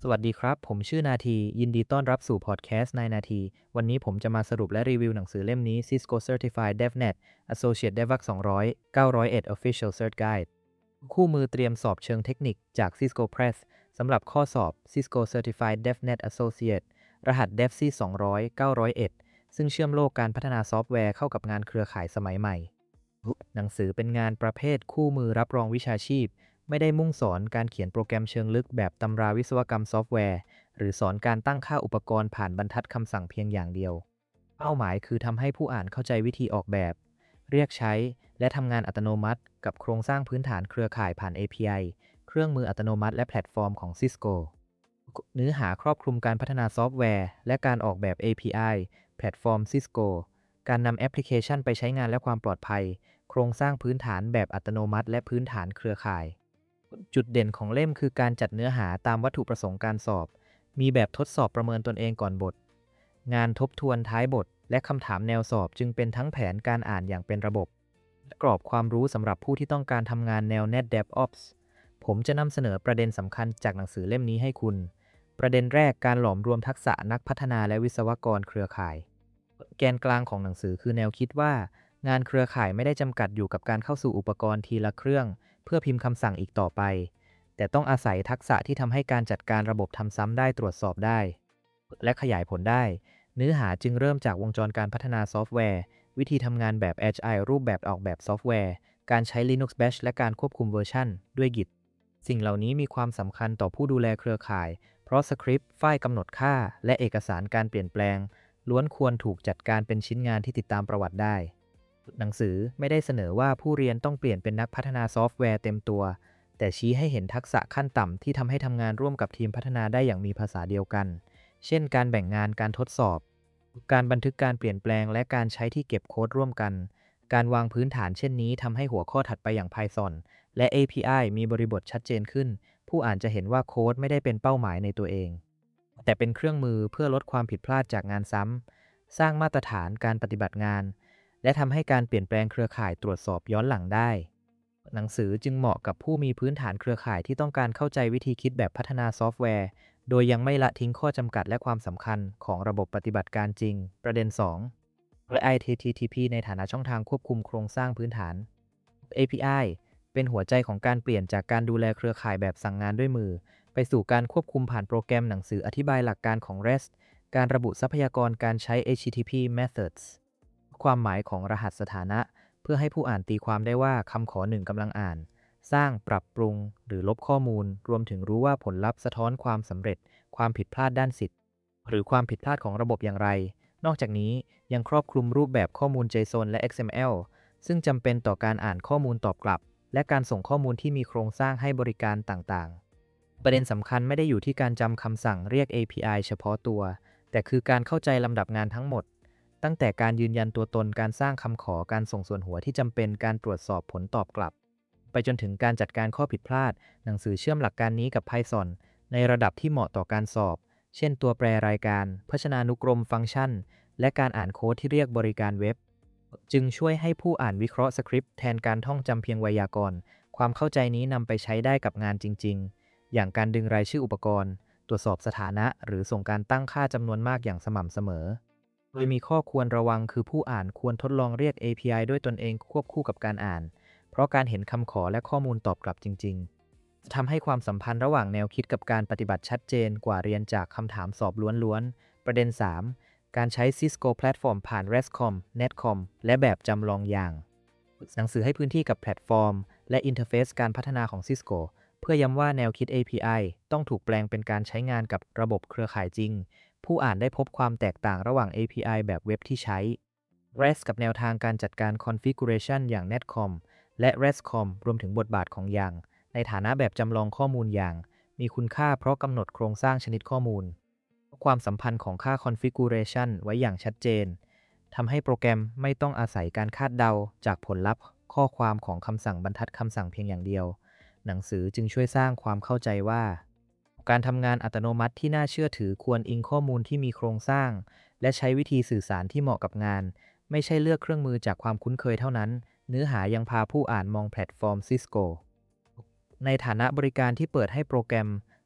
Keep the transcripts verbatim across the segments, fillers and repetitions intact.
สวัสดีครับผมชื่อนาทียินดีต้อนรับสู่พอดแคสต์นายนาทีวันนี้ผมจะมาสรุปและรีวิวหนังสือเล่มนี้ Cisco Certified DevNet Associate DevOps สองร้อย เก้าร้อยเอ็ด Official Cert Guide คู่มือเตรียมสอบเชิงเทคนิคจาก Cisco Press สำหรับข้อสอบ Cisco Certified DevNet Associate รหัส DevC สองร้อย เก้าร้อยเอ็ด ซึ่งเชื่อมโลกการพัฒนาซอฟต์แวร์เข้ากับงานเครือข่ายสมัยใหม่หนังสือเป็นงานประเภทคู่มือรับรองวิชาชีพไม่ได้มุ่งสอนการเขียนโปรแกรมเชิงลึกแบบตำราวิศวกรรมซอฟต์แวร์หรือสอนการตั้งค่าอุปกรณ์ผ่านบรรทัดคำสั่งเพียงอย่างเดียวเป้าหมายคือทำให้ผู้อ่านเข้าใจวิธีออกแบบเรียกใช้และทำงานอัตโนมัติกับโครงสร้างพื้นฐานเครือข่ายผ่าน เอ พี ไอ เครื่องมืออัตโนมัติและแพลตฟอร์มของ Cisco เนื้อหาครอบคลุมการพัฒนาซอฟต์แวร์และการออกแบบ เอ พี ไอ แพลตฟอร์ม Cisco การนำแอปพลิเคชันไปใช้งานและความปลอดภัยโครงสร้างพื้นฐานแบบอัตโนมัติและพื้นฐานเครือข่ายจุดเด่นของเล่มคือการจัดเนื้อหาตามวัตถุประสงค์การสอบมีแบบทดสอบประเมินตนเองก่อนบทงานทบทวนท้ายบทและคำถามแนวสอบจึงเป็นทั้งแผนการอ่านอย่างเป็นระบบและกรอบความรู้สำหรับผู้ที่ต้องการทำงานแนว Net DevOps ผมจะนำเสนอประเด็นสำคัญจากหนังสือเล่มนี้ให้คุณประเด็นแรกการหลอมรวมทักษะนักพัฒนาและวิศวกรเครือข่ายแกนกลางของหนังสือคือแนวคิดว่างานเครือข่ายไม่ได้จำกัดอยู่กับการเข้าสู่อุปกรณ์ทีละเครื่องเพื่อพิมพ์คำสั่งอีกต่อไปแต่ต้องอาศัยทักษะที่ทำให้การจัดการระบบทำซ้ำได้ตรวจสอบได้และขยายผลได้เนื้อหาจึงเริ่มจากวงจรการพัฒนาซอฟต์แวร์วิธีทำงานแบบ Agile รูปแบบออกแบบซอฟต์แวร์การใช้ Linux Bash และการควบคุมเวอร์ชันด้วย Git สิ่งเหล่านี้มีความสำคัญต่อผู้ดูแลเครือข่ายเพราะสคริปต์ไฟล์กำหนดค่าและเอกสารการเปลี่ยนแปลงล้วนควรถูกจัดการเป็นชิ้นงานที่ติดตามประวัติได้หนังสือไม่ได้เสนอว่าผู้เรียนต้องเปลี่ยนเป็นนักพัฒนาซอฟต์แวร์เต็มตัวแต่ชี้ให้เห็นทักษะขั้นต่ำที่ทำให้ทำงานร่วมกับทีมพัฒนาได้อย่างมีภาษาเดียวกันเช่นการแบ่งงานการทดสอบการบันทึกการเปลี่ยนแปลงและการใช้ที่เก็บโค้ดร่วมกันการวางพื้นฐานเช่นนี้ทำให้หัวข้อถัดไปอย่าง Python และ เอ พี ไอ มีบริบทชัดเจนขึ้นผู้อ่านจะเห็นว่าโค้ดไม่ได้เป็นเป้าหมายในตัวเองแต่เป็นเครื่องมือเพื่อลดความผิดพลาดจากงานซ้ำสร้างมาตรฐานการปฏิบัติงานและทำให้การเปลี่ยนแปลงเครือข่ายตรวจสอบย้อนหลังได้หนังสือจึงเหมาะกับผู้มีพื้นฐานเครือข่ายที่ต้องการเข้าใจวิธีคิดแบบพัฒนาซอฟต์แวร์โดยยังไม่ละทิ้งข้อจำกัดและความสำคัญของระบบปฏิบัติการจริงประเด็น สอง และ ไอ ที ที ที พี ในฐานะช่องทางควบคุมโครงสร้างพื้นฐาน เอ พี ไอ เป็นหัวใจของการเปลี่ยนจากการดูแลเครือข่ายแบบสั่งงานด้วยมือไปสู่การควบคุมผ่านโปรแกรมหนังสืออธิบายหลักการของ REST การระบุทรัพยากรการใช้ เอช ที ที พี methods ความหมายของรหัสสถานะเพื่อให้ผู้อ่านตีความได้ว่าคำขอหนึ่งกำลังอ่านสร้างปรับปรุงหรือลบข้อมูลรวมถึงรู้ว่าผลลัพธ์สะท้อนความสำเร็จความผิดพลาดด้านสิทธิ์หรือความผิดพลาดของระบบอย่างไรนอกจากนี้ยังครอบคลุมรูปแบบข้อมูล JSON และ เอ็กซ์ เอ็ม แอล ซึ่งจำเป็นต่อการอ่านข้อมูลตอบกลับและการส่งข้อมูลที่มีโครงสร้างให้บริการต่างๆประเด็นสำคัญไม่ได้อยู่ที่การจำคำสั่งเรียก เอ พี ไอ เฉพาะตัวแต่คือการเข้าใจลำดับงานทั้งหมดตั้งแต่การยืนยันตัวตนการสร้างคำขอการส่งส่วนหัวที่จำเป็นการตรวจสอบผลตอบกลับไปจนถึงการจัดการข้อผิดพลาดหนังสือเชื่อมหลักการนี้กับ Python ในระดับที่เหมาะต่อการสอบเช่นตัวแปรรายการพจนานุกรมฟังก์ชันและการอ่านโค้ดที่เรียกบริการเว็บจึงช่วยให้ผู้อ่านวิเคราะห์สคริปต์แทนการท่องจำเพียงไวยากรณ์ความเข้าใจนี้นำไปใช้ได้กับงานจริงๆอย่างการดึงรายชื่ออุปกรณ์ตรวจสอบสถานะหรือส่งการตั้งค่าจำนวนมากอย่างสม่ำเสมอโดยมีข้อควรระวังคือผู้อ่านควรทดลองเรียก เอ พี ไอ ด้วยตนเองควบคู่กับการอ่านเพราะการเห็นคำขอและข้อมูลตอบกลับจริงๆจะทำให้ความสัมพันธ์ระหว่างแนวคิดกับการปฏิบัติชัดเจนกว่าเรียนจากคำถามสอบล้วนๆประเด็น สามการใช้ Cisco Platform ผ่าน RESTCOM NetCom และแบบจำลองอย่างหนังสือให้พื้นที่กับแพลตฟอร์มและอินเทอร์เฟซการพัฒนาของ Cisco เพื่อย้ำว่าแนวคิด เอ พี ไอ ต้องถูกแปลงเป็นการใช้งานกับระบบเครือข่ายจริงผู้อ่านได้พบความแตกต่างระหว่าง เอ พี ไอ แบบเว็บที่ใช้ REST กับแนวทางการจัดการ Configuration อย่าง NetCom และ RESTCom รวมถึงบทบาทของอย่างในฐานะแบบจำลองข้อมูลอย่างมีคุณค่าเพราะกำหนดโครงสร้างชนิดข้อมูลความสัมพันธ์ของค่า configuration ไว้อย่างชัดเจนทำให้โปรแกรมไม่ต้องอาศัยการคาดเดาจากผลลัพธ์ข้อความของคำสั่งบรรทัดคำสั่งเพียงอย่างเดียวหนังสือจึงช่วยสร้างความเข้าใจว่าการทำงานอัตโนมัติที่น่าเชื่อถือควรอิงข้อมูลที่มีโครงสร้างและใช้วิธีสื่อสารที่เหมาะกับงานไม่ใช่เลือกเครื่องมือจากความคุ้นเคยเท่านั้นเนื้อหายังพาผู้อ่านมองแพลตฟอร์ม Cisco ในฐานะบริการที่เปิดให้โปรแกรม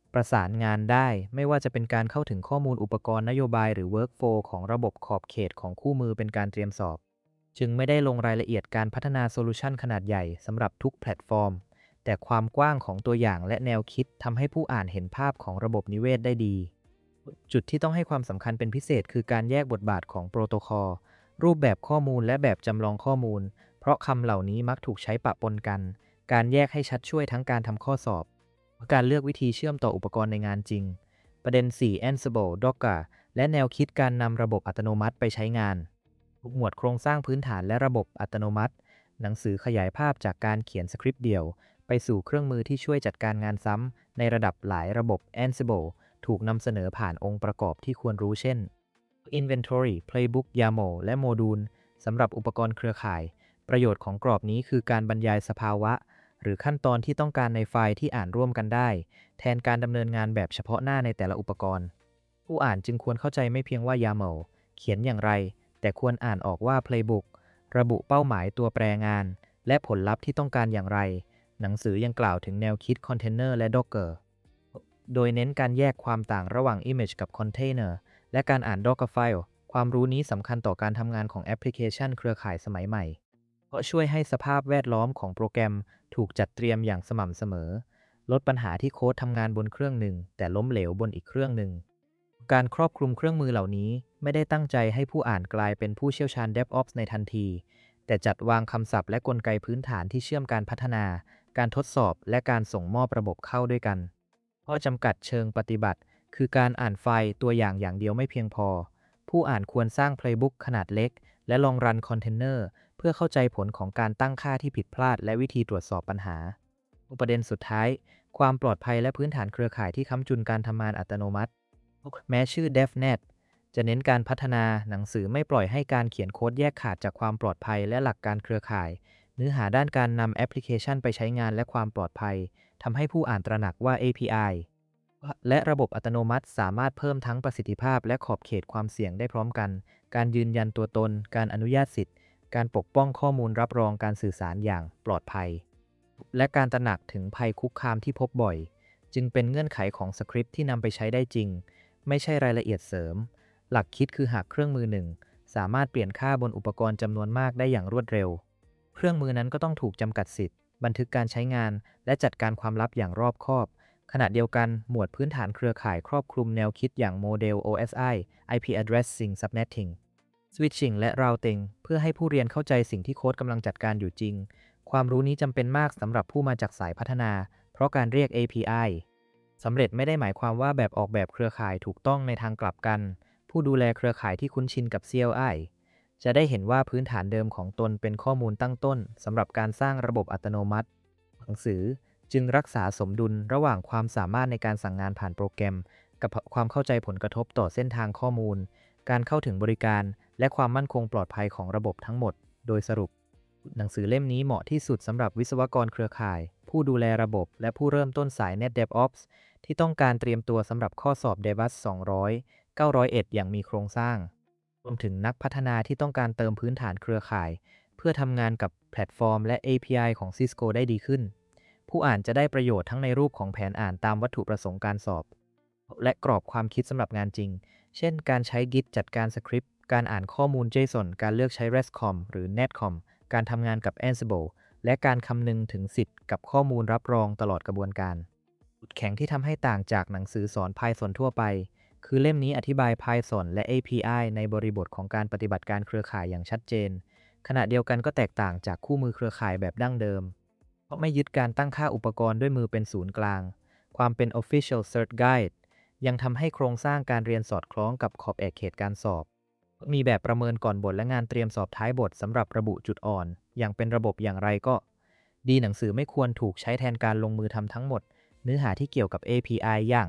ประสานงานได้ไม่ว่าจะเป็นการเข้าถึงข้อมูลอุปกรณ์นโยบายหรือ workflow ของระบบขอบเขตของคู่มือเป็นการเตรียมสอบจึงไม่ได้ลงรายละเอียดการพัฒนาโซลูชันขนาดใหญ่สำหรับทุกแพลตฟอร์มแต่ความกว้างของตัวอย่างและแนวคิดทำให้ผู้อ่านเห็นภาพของระบบนิเวศได้ดีจุดที่ต้องให้ความสำคัญเป็นพิเศษคือการแยกบทบาทของโปรโตคอลรูปแบบข้อมูลและแบบจำลองข้อมูลเพราะคำเหล่านี้มักถูกใช้ปะปนกันการแยกให้ชัดช่วยทั้งการทำข้อสอบการเลือกวิธีเชื่อมต่ออุปกรณ์ในงานจริงประเด็น สี่ Ansible Docker และแนวคิดการนำระบบอัตโนมัติไปใช้งานหมวดโครงสร้างพื้นฐานและระบบอัตโนมัติหนังสือขยายภาพจากการเขียนสคริปต์เดี่ยวไปสู่เครื่องมือที่ช่วยจัดการงานซ้ำในระดับหลายระบบ Ansible ถูกนำเสนอผ่านองค์ประกอบที่ควรรู้เช่น Inventory Playbook ยาโม และโมดูลสำหรับอุปกรณ์เครือข่ายประโยชน์ของกรอบนี้คือการบรรยายสภาวะหรือขั้นตอนที่ต้องการในไฟล์ที่อ่านร่วมกันได้แทนการดำเนินงานแบบเฉพาะหน้าในแต่ละอุปกรณ์ผู้อ่านจึงควรเข้าใจไม่เพียงว่า ยาโม เขียนอย่างไรแต่ควรอ่านออกว่า Playbook ระบุเป้าหมายตัวแปรงานและผลลัพธ์ที่ต้องการอย่างไรหนังสือยังกล่าวถึงแนวคิด Container และ Docker โดยเน้นการแยกความต่างระหว่าง Image กับ Container และการอ่าน Docker File ความรู้นี้สำคัญต่อการทำงานของแอปพลิเคชันเครือข่ายสมัยใหม่เพราะช่วยให้สภาพแวดล้อมของโปรแกรมถูกจัดเตรียมอย่างสม่ำเสมอลดปัญหาที่โค้ดทำงานบนเครื่องหนึ่งแต่ล้มเหลวบนอีกเครื่องหนึ่งการครอบคลุมเครื่องมือเหล่านี้ไม่ได้ตั้งใจให้ผู้อ่านกลายเป็นผู้เชี่ยวชาญ DevOps ในทันทีแต่จัดวางคำศัพท์และกลไกพื้นฐานที่เชื่อมการพัฒนาการทดสอบและการส่งมอบระบบเข้าด้วยกันข้อจำกัดเชิงปฏิบัติคือการอ่านไฟล์ตัวอย่างอย่างเดียวไม่เพียงพอผู้อ่านควรสร้าง Playbook ขนาดเล็กและลองรันคอนเทนเนอร์เพื่อเข้าใจผลของการตั้งค่าที่ผิดพลาดและวิธีตรวจสอบปัญหาประเด็นสุดท้ายความปลอดภัยและพื้นฐานเครือข่ายที่ค้ำจุนการทำงานอัตโนมัติแม้ชื่อ DevNet จะเน้นการพัฒนาหนังสือไม่ปล่อยให้การเขียนโค้ดแยกขาดจากความปลอดภัยและหลักการเครือข่ายเนื้อหาด้านการนำแอปพลิเคชันไปใช้งานและความปลอดภัยทำให้ผู้อ่านตระหนักว่า เอ พี ไอ และระบบอัตโนมัติสามารถเพิ่มทั้งประสิทธิภาพและขอบเขตความเสี่ยงได้พร้อมกันการยืนยันตัวตนการอนุญาตสิทธิ์การปกป้องข้อมูลรับรองการสื่อสารอย่างปลอดภัยและการตระหนักถึงภัยคุกคามที่พบบ่อยจึงเป็นเงื่อนไขของสคริปต์ที่นำไปใช้ได้จริงไม่ใช่รายละเอียดเสริมหลักคิดคือหากเครื่องมือหนึ่งสามารถเปลี่ยนค่าบนอุปกรณ์จำนวนมากได้อย่างรวดเร็วเครื่องมือนั้นก็ต้องถูกจำกัดสิทธิ์บันทึกการใช้งานและจัดการความลับอย่างรอบคอบขณะเดียวกันหมวดพื้นฐานเครือข่ายครอบคลุมแนวคิดอย่างโมเดล โอ เอส ไอ ไอ พี Addressing Subnetting Switching และ Routing เพื่อให้ผู้เรียนเข้าใจสิ่งที่โค้ดกำลังจัดการอยู่จริงความรู้นี้จำเป็นมากสำหรับผู้มาจากสายพัฒนาเพราะการเรียก เอ พี ไอ สำเร็จไม่ได้หมายความว่าแบบออกแบบเครือข่ายถูกต้องในทางกลับกันผู้ดูแลเครือข่ายที่คุ้นชินกับ ซี แอล ไอ จะได้เห็นว่าพื้นฐานเดิมของตนเป็นข้อมูลตั้งต้นสำหรับการสร้างระบบอัตโนมัติหนังสือจึงรักษาสมดุลระหว่างความสามารถในการสั่งงานผ่านโปรแกรมกับความเข้าใจผลกระทบต่อเส้นทางข้อมูลการเข้าถึงบริการและความมั่นคงปลอดภัยของระบบทั้งหมดโดยสรุปหนังสือเล่มนี้เหมาะที่สุดสำหรับวิศวกรเครือข่ายผู้ดูแลระบบและผู้เริ่มต้นสาย Net DevOps ที่ต้องการเตรียมตัวสำหรับข้อสอบ Devas สองร้อย เก้าร้อยเอ็ด อย่างมีโครงสร้างรวมถึงนักพัฒนาที่ต้องการเติมพื้นฐานเครือข่ายเพื่อทำงานกับแพลตฟอร์มและ เอ พี ไอ ของ Cisco ได้ดีขึ้นผู้อ่านจะได้ประโยชน์ทั้งในรูปของแผนอ่านตามวัตถุประสงค์การสอบและกรอบความคิดสำหรับงานจริงเช่นการใช้ Git จัดการสคริปต์การอ่านข้อมูล JSON การเลือกใช้ RESTCOM หรือ NetCom การทำงานกับ Ansible และการคำนึงถึงสิทธิ์กับข้อมูลรับรองตลอดกระบวนการจุดแข็งที่ทำให้ต่างจากหนังสือสอน Python ทั่วไปคือเล่มนี้อธิบาย Python และ เอ พี ไอ ในบริบทของการปฏิบัติการเครือข่ายอย่างชัดเจนขณะเดียวกันก็แตกต่างจากคู่มือเครือข่ายแบบดั้งเดิมเพราะไม่ยึดการตั้งค่าอุปกรณ์ด้วยมือเป็นศูนย์กลางความเป็น Official Cert Guide ยังทำให้โครงสร้างการเรียนสอดคล้องกับขอบเขตการสอบมีแบบประเมินก่อนบทและงานเตรียมสอบท้ายบทสำหรับระบุจุดอ่อนอย่างเป็นระบบอย่างไรก็ดีหนังสือไม่ควรถูกใช้แทนการลงมือทำทั้งหมดเนื้อหาที่เกี่ยวกับ เอ พี ไอ อย่าง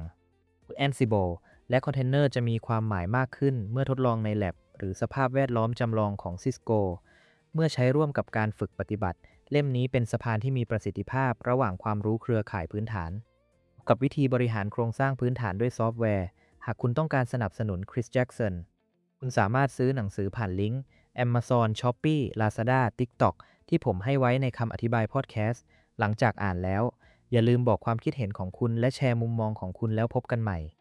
Ansible และ Container จะมีความหมายมากขึ้นเมื่อทดลองใน Lab หรือสภาพแวดล้อมจำลองของ Cisco เมื่อใช้ร่วมกับการฝึกปฏิบัติเล่มนี้เป็นสะพานที่มีประสิทธิภาพระหว่างความรู้เครือข่ายพื้นฐานกับวิธีบริหารโครงสร้างพื้นฐานด้วยซอฟต์แวร์หากคุณต้องการสนับสนุนคริสแจ็กสันคุณสามารถซื้อหนังสือผ่านลิงก์ Amazon Shopee Lazada TikTok ที่ผมให้ไว้ในคำอธิบายพอดแคสต์หลังจากอ่านแล้วอย่าลืมบอกความคิดเห็นของคุณและแชร์มุมมองของคุณแล้วพบกันใหม่